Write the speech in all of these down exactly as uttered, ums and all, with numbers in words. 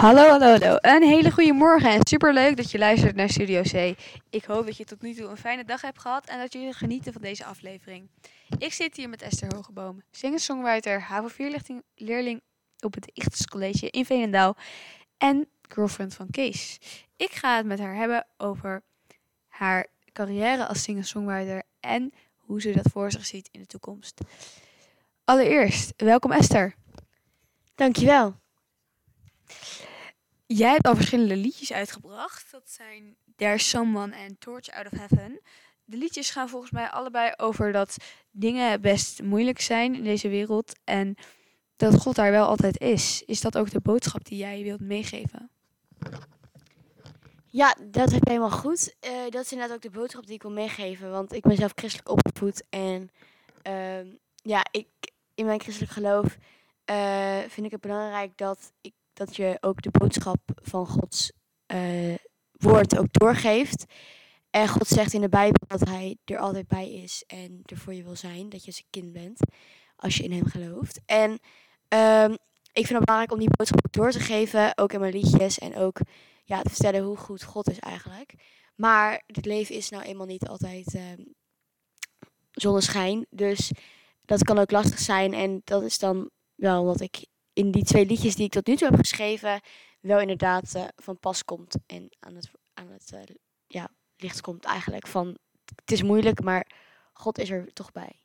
Hallo, hallo, hallo. Een hele goede morgen en superleuk dat je luistert naar Studio C. Ik hoop dat je tot nu toe een fijne dag hebt gehad en dat jullie genieten van deze aflevering. Ik zit hier met Esther Hogeboom, singer-songwriter, H A V O vier leerling op het Ichthus College in Veenendaal en girlfriend van Kees. Ik ga het met haar hebben over haar carrière als singer-songwriter en hoe ze dat voor zich ziet in de toekomst. Allereerst, welkom Esther. Dankjewel. Jij hebt al verschillende liedjes uitgebracht. Dat zijn There's Someone en Torch Out of Heaven. De liedjes gaan volgens mij allebei over dat dingen best moeilijk zijn in deze wereld. En dat God daar wel altijd is. Is dat ook de boodschap die jij wilt meegeven? Ja, dat heb je helemaal goed. Uh, dat is inderdaad ook de boodschap die ik wil meegeven. Want ik ben zelf christelijk opgevoed. En uh, ja, ik, in mijn christelijk geloof uh, vind ik het belangrijk dat, ik, dat je ook de boodschap van Gods uh, woord ook doorgeeft. En God zegt in de Bijbel dat hij er altijd bij is en er voor je wil zijn. Dat je zijn kind bent, als je in hem gelooft. En uh, ik vind het belangrijk om die boodschap door te geven, ook in mijn liedjes. En ook ja, te vertellen hoe goed God is eigenlijk. Maar het leven is nou eenmaal niet altijd uh, zonneschijn. Dus dat kan ook lastig zijn. En dat is dan wel wat ik in die twee liedjes die ik tot nu toe heb geschreven, wel inderdaad uh, van pas komt. En aan het, aan het uh, ja, licht komt eigenlijk van, het is moeilijk, maar God is er toch bij.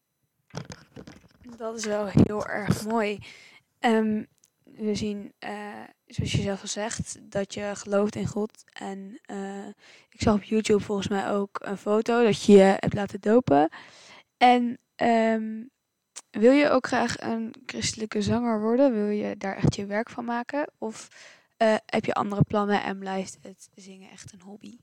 Dat is wel heel erg mooi. Um, we zien, uh, zoals je zelf al zegt, dat je gelooft in God. En uh, ik zag op YouTube volgens mij ook een foto dat je je hebt laten dopen. En um, wil je ook graag een christelijke zanger worden? Wil je daar echt je werk van maken? Of uh, heb je andere plannen en blijft het zingen echt een hobby?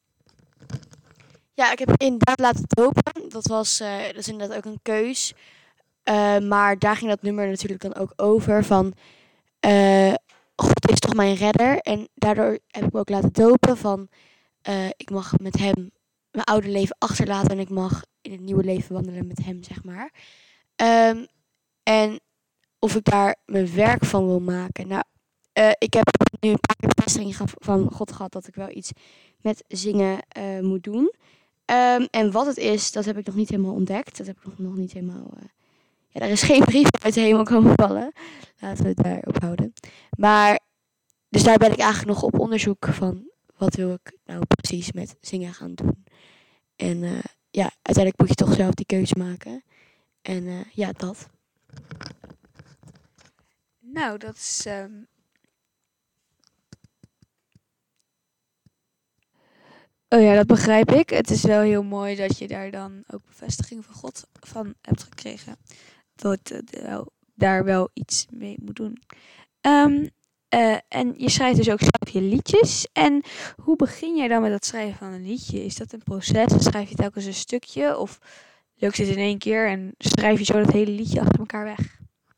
Ja, ik heb inderdaad laten dopen. Dat was uh, dat is inderdaad ook een keus. Uh, maar daar ging dat nummer natuurlijk dan ook over van uh, God is toch mijn redder. En daardoor heb ik me ook laten dopen van uh, ik mag met hem mijn oude leven achterlaten en ik mag in het nieuwe leven wandelen met hem, zeg maar. Um, en of ik daar mijn werk van wil maken. Nou, uh, ik heb nu een paar keer bevestiging van God gehad dat ik wel iets met zingen uh, moet doen. Um, en wat het is, dat heb ik nog niet helemaal ontdekt. Dat heb ik nog, nog niet helemaal... Uh, ja, er is geen brief uit de hemel komen vallen. Laten we het daarop houden. Maar, dus daar ben ik eigenlijk nog op onderzoek van, wat wil ik nou precies met zingen gaan doen. En uh, ja, uiteindelijk moet je toch zelf die keuze maken. En uh, ja, dat. Nou, dat is... Um... Oh ja, dat begrijp ik. Het is wel heel mooi dat je daar dan ook bevestiging van God van hebt gekregen. Dat je uh, daar wel iets mee moet doen. Um, uh, en je schrijft dus ook zelf je liedjes. En hoe begin jij dan met het schrijven van een liedje? Is dat een proces? Schrijf je telkens een stukje? Of lukt het in één keer en schrijf je zo dat hele liedje achter elkaar weg?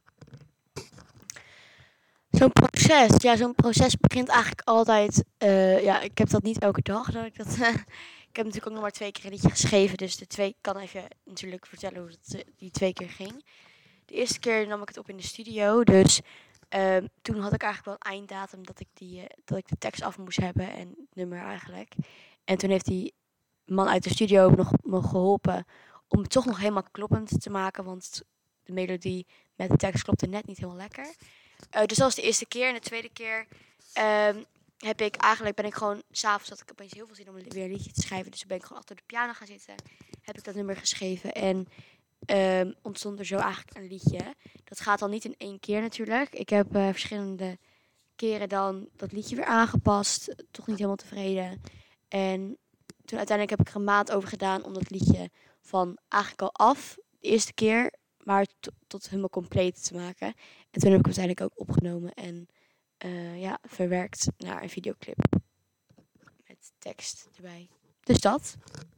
Zo'n proces, ja, zo'n proces begint eigenlijk altijd, uh, ja, ik heb dat niet elke dag, dat ik dat, uh, ik heb natuurlijk ook nog maar twee keer een liedje geschreven, dus de twee, ik kan even natuurlijk vertellen hoe het die twee keer ging. De eerste keer nam ik het op in de studio, dus uh, toen had ik eigenlijk wel een einddatum dat ik, die, uh, dat ik de tekst af moest hebben en het nummer eigenlijk. En toen heeft die man uit de studio nog me geholpen om het toch nog helemaal kloppend te maken, want de melodie met de tekst klopte net niet helemaal lekker. Uh, dus dat was de eerste keer. En de tweede keer um, heb ik eigenlijk ben ik gewoon, s'avonds had ik opeens heel veel zin om weer een liedje te schrijven. Dus toen ben ik gewoon achter de piano gaan zitten. Heb ik dat nummer geschreven. En um, ontstond er zo eigenlijk een liedje. Dat gaat dan niet in één keer natuurlijk. Ik heb uh, verschillende keren dan dat liedje weer aangepast. Toch niet helemaal tevreden. En toen uiteindelijk heb ik er een maand over gedaan om dat liedje van eigenlijk al af, de eerste keer, maar t- tot helemaal compleet te maken. En toen heb ik het uiteindelijk ook opgenomen en uh, ja, verwerkt naar een videoclip. Met tekst erbij. Dus dat.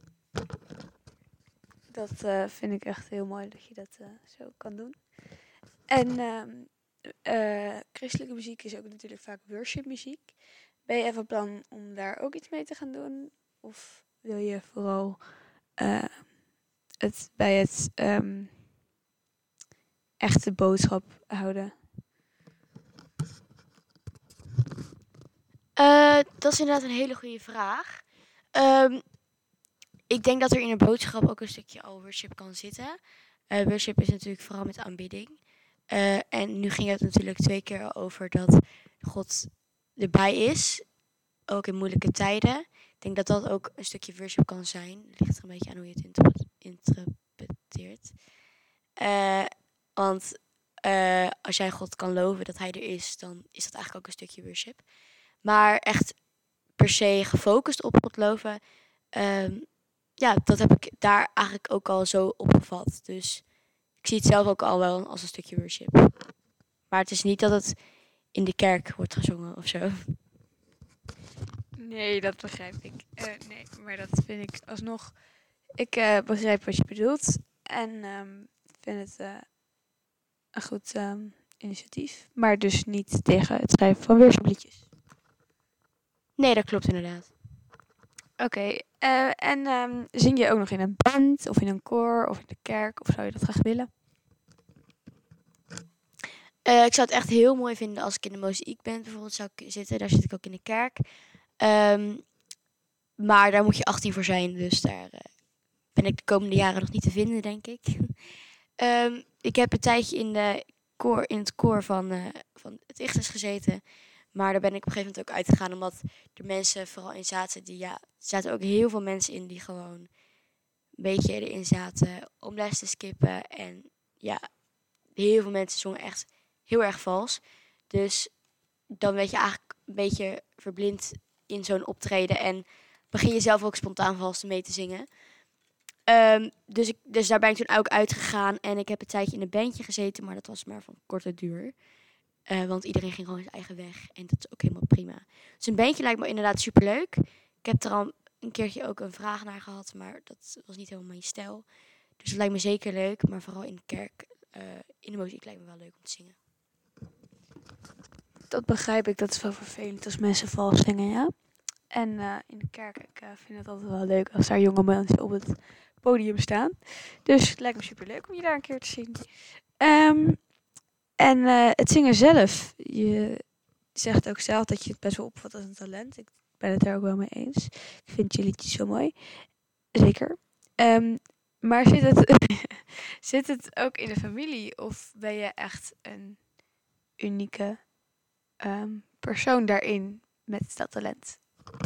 Dat uh, vind ik echt heel mooi dat je dat uh, zo kan doen. En uh, uh, christelijke muziek is ook natuurlijk vaak worshipmuziek. Ben je even van plan om daar ook iets mee te gaan doen? Of wil je vooral uh, het bij het um, echte boodschap houden? dat is inderdaad een hele goede vraag. Um, ik denk dat er in een boodschap ook een stukje al worship kan zitten. Uh, worship is natuurlijk vooral met aanbidding. Uh, en nu ging het natuurlijk twee keer over dat God erbij is, ook in moeilijke tijden. Ik denk dat dat ook een stukje worship kan zijn. Het ligt er een beetje aan hoe je het interpre- interpreteert. Uh, want uh, als jij God kan loven dat hij er is, dan is dat eigenlijk ook een stukje worship. Maar echt per se gefocust op God loven, um, ja, dat heb ik daar eigenlijk ook al zo opgevat. Dus ik zie het zelf ook al wel als een stukje worship. Maar het is niet dat het in de kerk wordt gezongen of zo. Nee, dat begrijp ik. Uh, nee, maar dat vind ik alsnog... Ik uh, begrijp wat je bedoelt. En um, vind het uh, een goed um, initiatief. Maar dus niet tegen het schrijven van worshipliedjes. Nee, dat klopt inderdaad. Oké, okay, uh, en um, zing je ook nog in een band of in een koor of in de kerk? Of zou je dat graag willen? Uh, ik zou het echt heel mooi vinden als ik in de mozaïekband bijvoorbeeld zou zitten. Daar zit ik ook in de kerk. Um, maar daar moet je achttien voor zijn. Dus daar uh, ben ik de komende jaren nog niet te vinden, denk ik. um, ik heb een tijdje in, de koor, in het koor van, uh, van het Ichthus gezeten. Maar daar ben ik op een gegeven moment ook uitgegaan. Omdat er mensen vooral in zaten die... Ja, er zaten ook heel veel mensen in die gewoon een beetje erin zaten om les te skippen. En ja, heel veel mensen zongen echt heel erg vals. Dus dan werd je eigenlijk een beetje verblind in zo'n optreden. En begin je zelf ook spontaan vals mee te zingen. Um, dus, ik, dus daar ben ik toen ook uitgegaan. En ik heb een tijdje in een bandje gezeten. Maar dat was maar van korte duur. Uh, want iedereen ging gewoon zijn eigen weg. En dat is ook helemaal prima. Dus een bandje lijkt me inderdaad superleuk. Ik heb er al een keertje ook een vraag naar gehad. Maar dat was niet helemaal mijn stijl. Dus dat lijkt me zeker leuk. Maar vooral in de kerk, uh, in de muziek lijkt me wel leuk om te zingen. Dat begrijp ik. Dat is wel vervelend als mensen vals zingen, ja. En uh, in de kerk, ik uh, vind het altijd wel leuk als daar jonge mensen op het podium staan. Dus het lijkt me superleuk om je daar een keer te zien. Um, en uh, het zingen zelf. Je zegt ook zelf dat je het best wel opvat als een talent. Ik ben het daar ook wel mee eens. Ik vind je liedjes zo mooi. Zeker. Um, maar zit het, zit het ook in de familie? Of ben je echt een unieke um, persoon daarin met dat talent?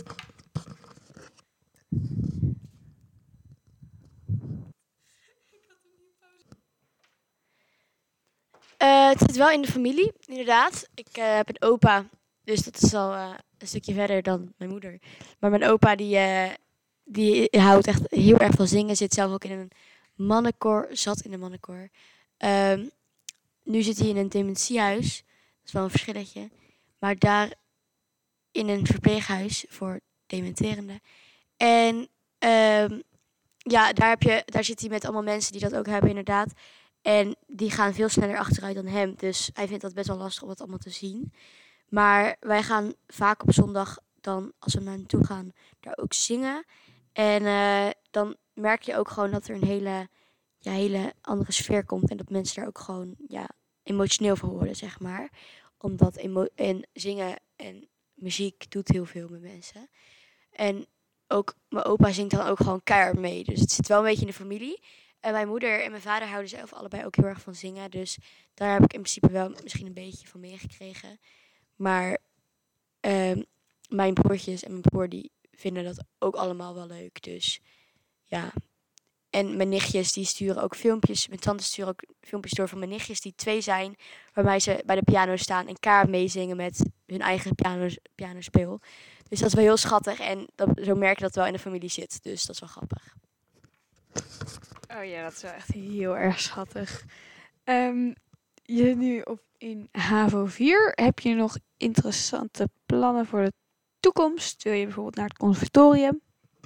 Uh, het zit wel in de familie, inderdaad. Ik uh, heb een opa, dus dat is al uh, een stukje verder dan mijn moeder. Maar mijn opa die, uh, die houdt echt heel erg van zingen. Zit zelf ook in een mannenkoor, zat in een mannenkoor. Um, nu zit hij in een dementiehuis. Dat is wel een verschilletje. Maar daar in een verpleeghuis voor dementerenden. En um, ja, daar, heb je, daar zit hij met allemaal mensen die dat ook hebben, inderdaad. En die gaan veel sneller achteruit dan hem. Dus hij vindt dat best wel lastig om dat allemaal te zien. Maar wij gaan vaak op zondag dan, als we naar hem toe gaan, daar ook zingen. En uh, dan merk je ook gewoon dat er een hele, ja, hele andere sfeer komt. En dat mensen daar ook gewoon ja, emotioneel van worden, zeg maar. Omdat emo- en zingen en muziek doet heel veel met mensen. En ook mijn opa zingt dan ook gewoon keihard mee. Dus het zit wel een beetje in de familie. En mijn moeder en mijn vader houden zelf allebei ook heel erg van zingen. Dus daar heb ik in principe wel misschien een beetje van meegekregen. Maar uh, mijn broertjes en mijn broer die vinden dat ook allemaal wel leuk. Dus ja. En mijn nichtjes die sturen ook filmpjes. Mijn tante sturen ook filmpjes door van mijn nichtjes die twee zijn. Waarbij ze bij de piano staan en kaart meezingen met hun eigen piano, pianospeel. Dus dat is wel heel schattig. En dat, zo merk je dat het wel in de familie zit. Dus dat is wel grappig. Oh ja, dat is wel echt heel erg schattig. Um, je zit nu op in HAVO vier. Heb je nog interessante plannen voor de toekomst? Wil je bijvoorbeeld naar het conservatorium?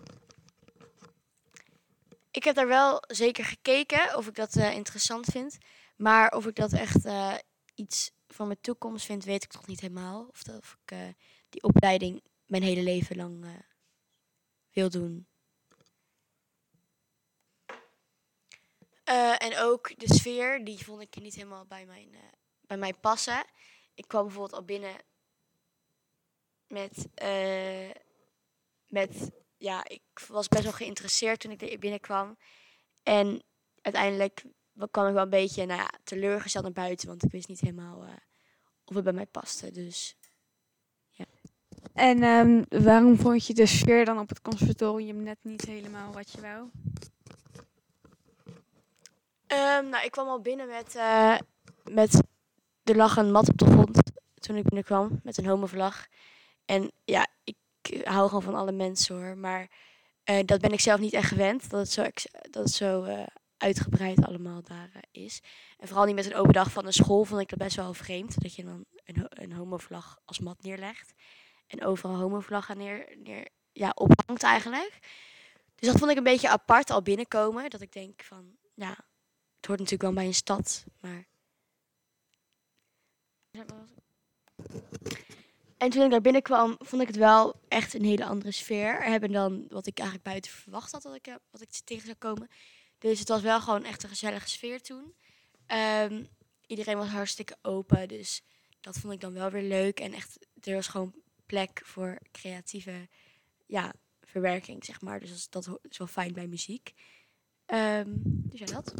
Ik heb daar wel zeker gekeken of ik dat uh, interessant vind. Maar of ik dat echt uh, iets voor mijn toekomst vind, weet ik nog niet helemaal. Of, dat, of ik uh, die opleiding mijn hele leven lang uh, wil doen. Uh, en ook de sfeer, die vond ik niet helemaal bij, mijn, uh, bij mij passen. Ik kwam bijvoorbeeld al binnen met, uh, met, ja, ik was best wel geïnteresseerd toen ik er binnenkwam. En uiteindelijk kwam ik wel een beetje, nou ja, teleurgesteld naar buiten, want ik wist niet helemaal uh, of het bij mij paste. Dus, ja. En um, waarom vond je de sfeer dan op het conservatorium net niet helemaal wat je wou? Um, nou, ik kwam al binnen met, uh, met er lag een mat op de grond toen ik binnenkwam met een homovlag. En ja, ik hou gewoon van alle mensen hoor, maar uh, dat ben ik zelf niet echt gewend, dat het zo, dat het zo uh, uitgebreid allemaal daar uh, is. En vooral niet met een open dag van een school vond ik dat best wel vreemd, dat je dan een, een homovlag als mat neerlegt en overal homovlaggen neer, neer ja, ophangt eigenlijk. Dus dat vond ik een beetje apart al binnenkomen, dat ik denk van, ja, het hoort natuurlijk wel bij een stad, maar... En toen ik daar binnenkwam, vond ik het wel echt een hele andere sfeer hebben dan wat ik eigenlijk buiten verwacht had dat ik, wat ik tegen zou komen. Dus het was wel gewoon echt een gezellige sfeer toen. Um, iedereen was hartstikke open, dus dat vond ik dan wel weer leuk. En echt, er was gewoon plek voor creatieve ja, verwerking, zeg maar. Dus dat is wel fijn bij muziek. Um, dus ja, dat.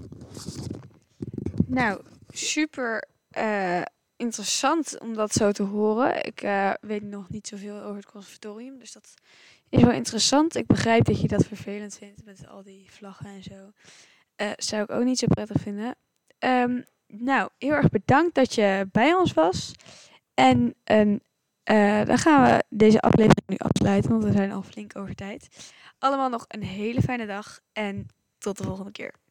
Nou, super... Uh... interessant om dat zo te horen. Ik uh, weet nog niet zoveel over het conservatorium, dus dat is wel interessant. Ik begrijp dat je dat vervelend vindt met al die vlaggen en zo. Uh, zou ik ook niet zo prettig vinden. Um, nou, heel erg bedankt dat je bij ons was. En uh, uh, dan gaan we deze aflevering nu afsluiten, want we zijn al flink over tijd. Allemaal nog een hele fijne dag en tot de volgende keer.